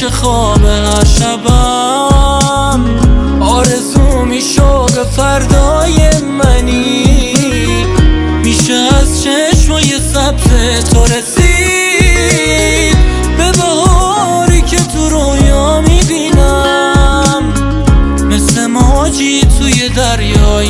میشه خواب هر شبم. آرزو میشد فردای منی، میشه از چشمای سبز تو رسید به بهاری که تو رویا میبینم. مثل موجی توی دریای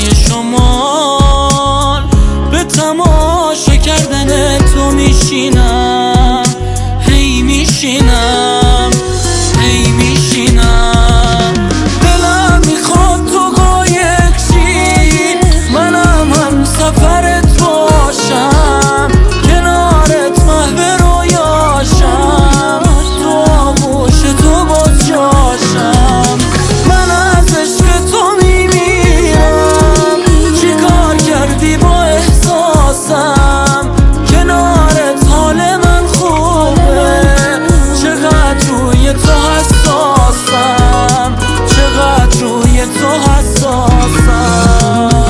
شمال به تماشا کردن تو میشینم، هی میشینم، هی میشینم. دلم میخواد تو قایق شی، منم هم سفرت باشم، کنارت محو رویاشم، تو آغوش تو باز جاشم. من از عشق تو میمیرم، چی کار کردی با احساسم، کنارت حال من خوبه، چقدر روی تو حساسم، چقدر روی تو حساسم.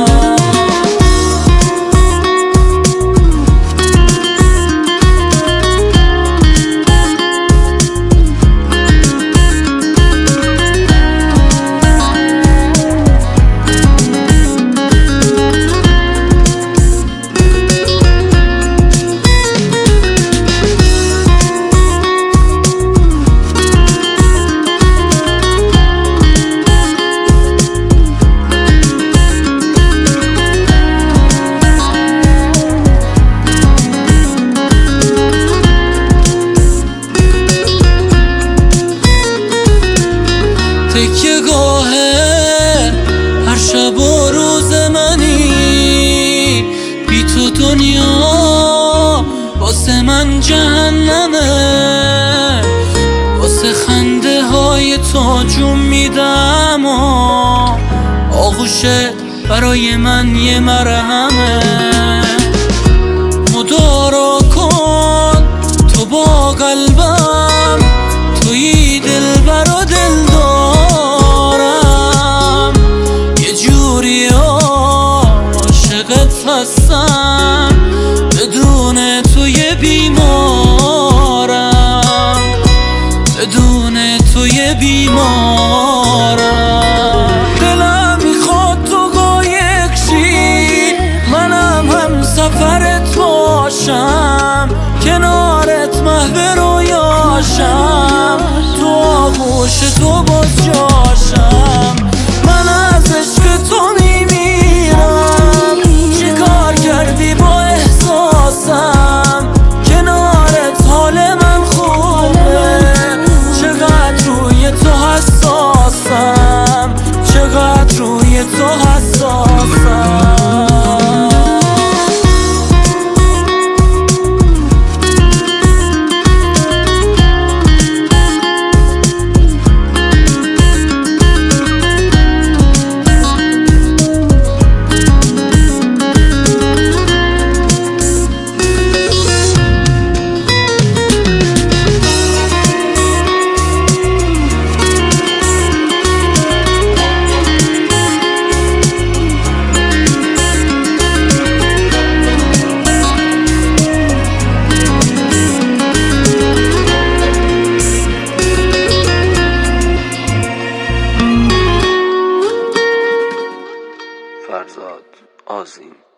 تکیه گاه هر شب و روز منی، بی تو دنیا واسه من جهنمه. واسه خنده های تو جون میدم و آغوشت برای من یه مرهمه. مدارا کن تو با قلبم، توی دل برا دل دارم، یه جوری عاشقت هستم، بدون توی بیمارم، بدون توی بیمارم. دلم میخواد تو قایق شی، منم هم سفرت باشم، کنارت محو رویاشم، تو آغوش تو باز جاشم. من از عشق تو میمیرم، چی کار کردی با احساسم، کنارت حال من خوبه، چقدر روی تو حساسم، چقدر روی تو حساسم. فرزاد آذین.